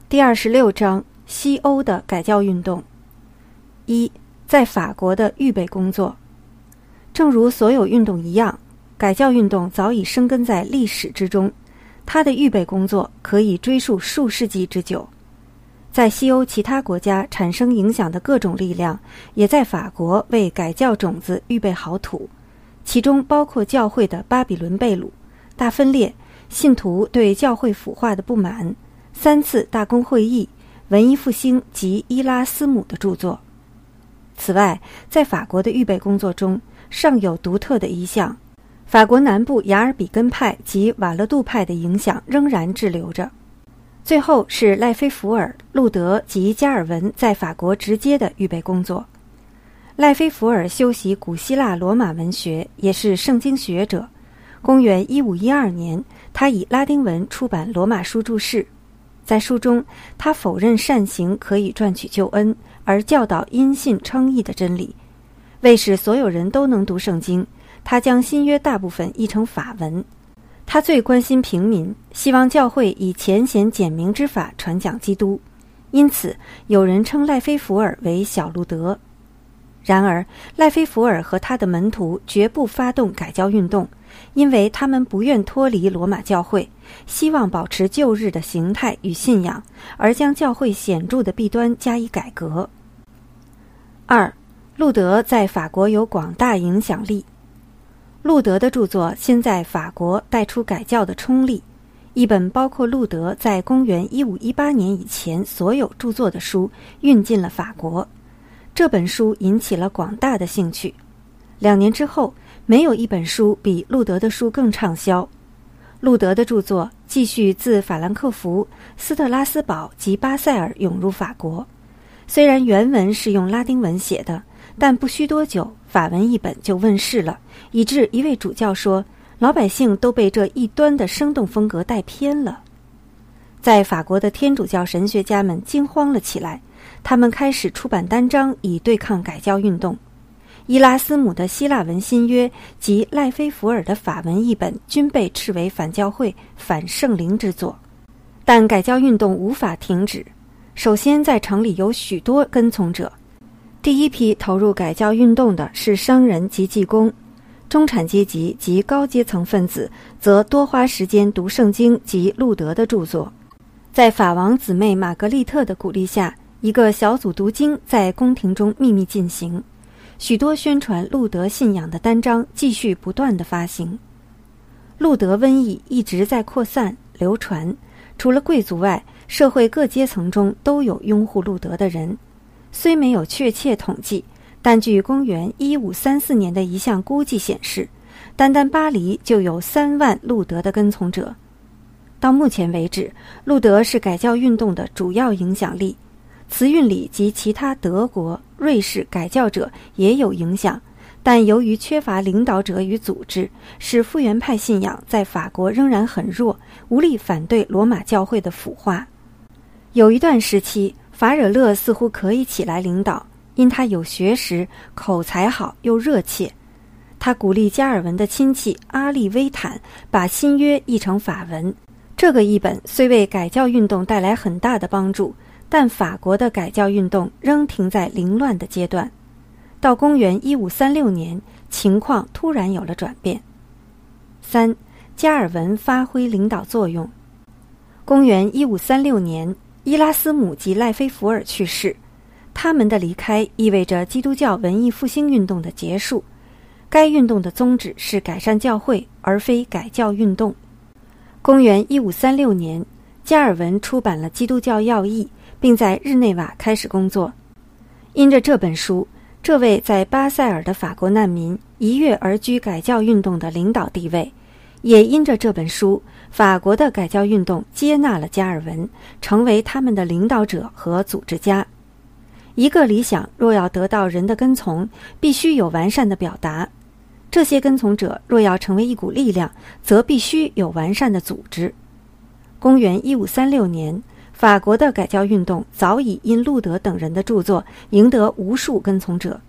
第26章：西欧的改教运动。一，在法国的预备工作。正如所有运动一样，改教运动早已生根在历史之中，它的预备工作可以追溯数世纪之久。在西欧其他国家产生影响的各种力量，也在法国为改教种子预备好土，其中包括教会的巴比伦被掳、大分裂、信徒对教会腐化的不满、3次大公会议、文艺复兴及伊拉斯姆的著作。此外，在法国的预备工作中，尚有独特的一项：法国南部雅尔比根派及瓦勒杜派的影响仍然滞留着。最后是赖菲福尔、路德及加尔文在法国直接的预备工作。赖菲福尔修习古希腊罗马文学，也是圣经学者。公元1512年，他以拉丁文出版罗马书注释。在书中，他否认善行可以赚取救恩，而教导因信称义的真理。为使所有人都能读圣经，他将新约大部分译成法文。他最关心平民，希望教会以浅显简明之法传讲基督，因此有人称赖菲福尔为小路德。然而，赖菲福尔和他的门徒绝不发动改教运动，因为他们不愿脱离罗马教会，希望保持旧日的形态与信仰，而将教会显著的弊端加以改革。二，路德在法国有广大影响力。路德的著作先在法国带出改教的冲力，一本包括路德在公元1518年以前所有著作的书运进了法国。这本书引起了广大的兴趣。2年之后，没有一本书比路德的书更畅销。路德的著作继续自法兰克福、斯特拉斯堡及巴塞尔涌入法国。虽然原文是用拉丁文写的，但不需多久，法文译本就问世了，以致一位主教说，老百姓都被这异端的生动风格带偏了。在法国的天主教神学家们惊慌了起来，他们开始出版单章以对抗改教运动。伊拉斯姆的希腊文新约及赖菲福尔的法文译本均被斥为反教会、反圣灵之作。但改教运动无法停止。首先，在城里有许多跟从者。第一批投入改教运动的是商人及技工，中产阶级及高阶层分子则多花时间读圣经及路德的著作。在法王姊妹玛格丽特的鼓励下，一个小组读经在宫廷中秘密进行，许多宣传路德信仰的单章继续不断地发行。路德瘟疫一直在扩散流传，除了贵族外，社会各阶层中都有拥护路德的人。虽没有确切统计，但据公元1534年的一项估计显示，单单巴黎就有3万路德的跟从者。到目前为止，路德是改教运动的主要影响力。慈运里及其他德国、瑞士改教者也有影响，但由于缺乏领导者与组织，使复原派信仰在法国仍然很弱，无力反对罗马教会的腐化。有一段时期，法惹勒似乎可以起来领导，因他有学识，口才好又热切。他鼓励加尔文的亲戚阿利威坦把新约译成法文。这个译本虽为改教运动带来很大的帮助，但法国的改教运动仍停在凌乱的阶段。到公元1536年，情况突然有了转变。3. 加尔文发挥领导作用。公元1536年，伊拉斯姆及赖菲福尔去世，他们的离开意味着基督教文艺复兴运动的结束。该运动的宗旨是改善教会，而非改教运动。公元1536年，加尔文出版了《基督教要义》，并在日内瓦开始工作。因着这本书，这位在巴塞尔的法国难民一跃而居改教运动的领导地位。也因着这本书，法国的改教运动接纳了加尔文，成为他们的领导者和组织家。一个理想若要得到人的跟从，必须有完善的表达。这些跟从者若要成为一股力量，则必须有完善的组织。公元1536年，法国的改教运动早已因路德等人的著作赢得无数跟从者。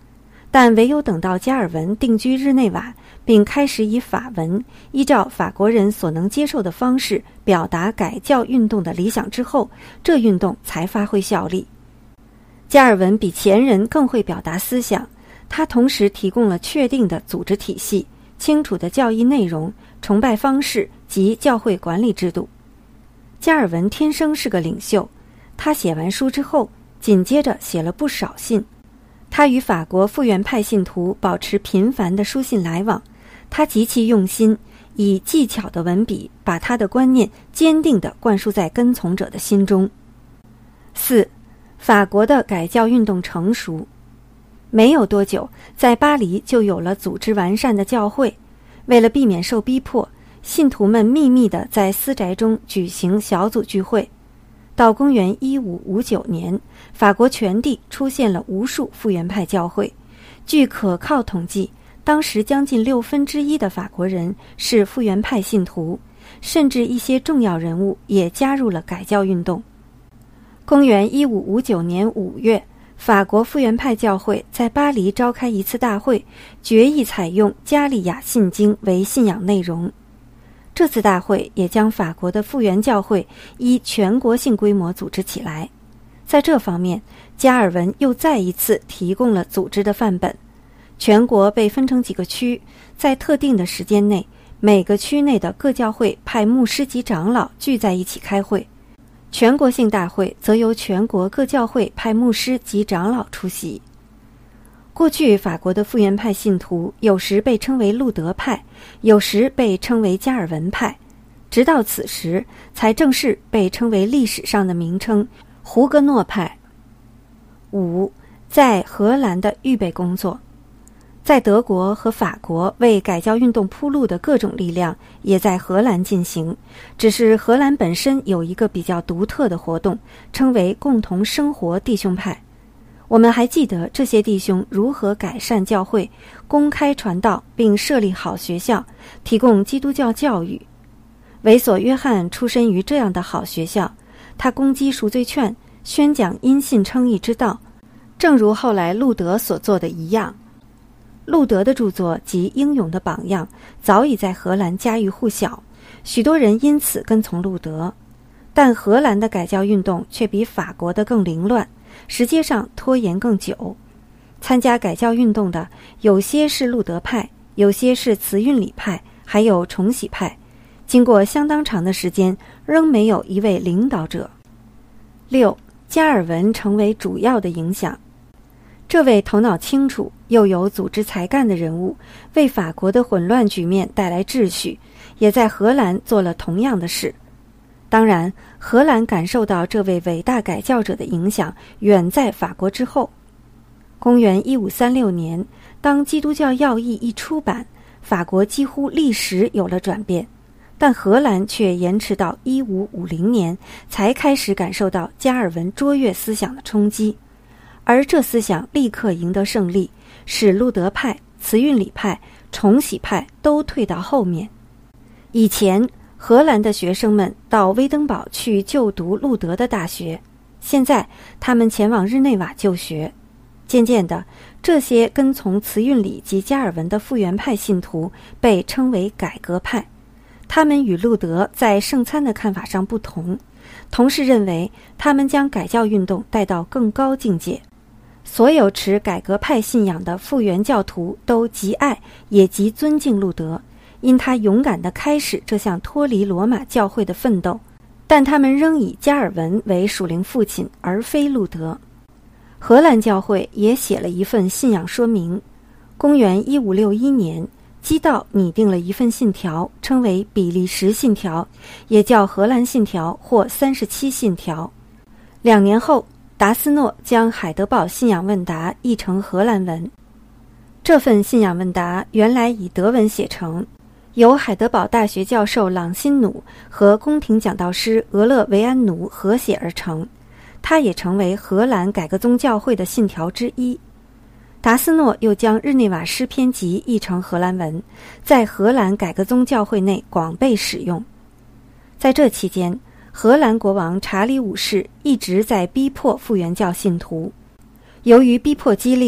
但唯有等到加尔文定居日内瓦，并开始以法文依照法国人所能接受的方式表达改教运动的理想之后，这运动才发挥效力。加尔文比前人更会表达思想，他同时提供了确定的组织体系、清楚的教义内容、崇拜方式及教会管理制度。加尔文天生是个领袖，他写完书之后，紧接着写了不少信。他与法国复原派信徒保持频繁的书信来往，他极其用心，以技巧的文笔把他的观念坚定地灌输在跟从者的心中。4. 法国的改教运动成熟。没有多久，在巴黎就有了组织完善的教会。为了避免受逼迫，信徒们秘密地在私宅中举行小组聚会。到公元1559年，法国全地出现了无数复原派教会。据可靠统计，当时将近1/6的法国人是复原派信徒，甚至一些重要人物也加入了改教运动。公元1559年5月，法国复原派教会在巴黎召开一次大会，决议采用加利亚信经为信仰内容。这次大会也将法国的复原教会依全国性规模组织起来。在这方面，加尔文又再一次提供了组织的范本。全国被分成几个区，在特定的时间内，每个区内的各教会派牧师及长老聚在一起开会。全国性大会则由全国各教会派牧师及长老出席。过去法国的复原派信徒有时被称为路德派，有时被称为加尔文派，直到此时才正式被称为历史上的名称胡格诺派。5. 在荷兰的预备工作。在德国和法国为改教运动铺路的各种力量也在荷兰进行，只是荷兰本身有一个比较独特的活动，称为共同生活弟兄派。我们还记得这些弟兄如何改善教会，公开传道，并设立好学校，提供基督教教育。维索约翰出身于这样的好学校，他攻击赎罪券，宣讲因信称义之道，正如后来路德所做的一样。路德的著作及英勇的榜样早已在荷兰家喻户晓，许多人因此跟从路德。但荷兰的改教运动却比法国的更凌乱，实际上拖延更久。参加改教运动的有些是路德派，有些是慈运理派，还有重洗派。经过相当长的时间，仍没有一位领导者。6. 加尔文成为主要的影响。这位头脑清楚又有组织才干的人物，为法国的混乱局面带来秩序，也在荷兰做了同样的事。当然，荷兰感受到这位伟大改教者的影响远在法国之后。公元1536年，当基督教要义一出版，法国几乎立时有了转变，但荷兰却延迟到1550年才开始感受到加尔文卓越思想的冲击。而这思想立刻赢得胜利，使路德派、慈运理派、重洗派都退到后面。以前，荷兰的学生们到威登堡去就读路德的大学，现在他们前往日内瓦就学。渐渐的，这些跟从慈运理及加尔文的复原派信徒被称为改革派。他们与路德在圣餐的看法上不同，同时认为他们将改教运动带到更高境界。所有持改革派信仰的复原教徒都极爱也极尊敬路德，因他勇敢地开始这项脱离罗马教会的奋斗，但他们仍以加尔文为属灵父亲，而非路德。荷兰教会也写了一份信仰说明。公元1561年，基道拟定了一份信条，称为比利时信条，也叫荷兰信条或37信条。2年后，达斯诺将海德堡信仰问答译成荷兰文。这份信仰问答原来以德文写成，由海德堡大学教授朗辛努和宫廷讲道师俄勒维安努合写而成，它也成为荷兰改革宗教会的信条之一。达斯诺又将日内瓦诗篇集译成荷兰文，在荷兰改革宗教会内广被使用。在这期间，荷兰国王查理五世一直在逼迫复原教信徒。由于逼迫激烈，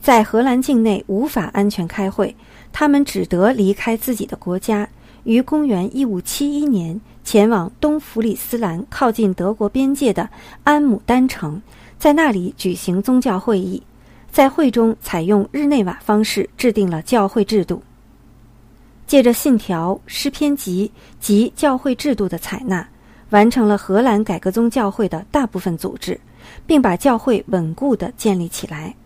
在荷兰境内无法安全开会，他们只得离开自己的国家，于公元1571年前往东弗里斯兰靠近德国边界的安姆丹城，在那里举行宗教会议，在会中采用日内瓦方式制定了教会制度。借着信条、诗篇集及教会制度的采纳，完成了荷兰改革宗教会的大部分组织，并把教会稳固地建立起来。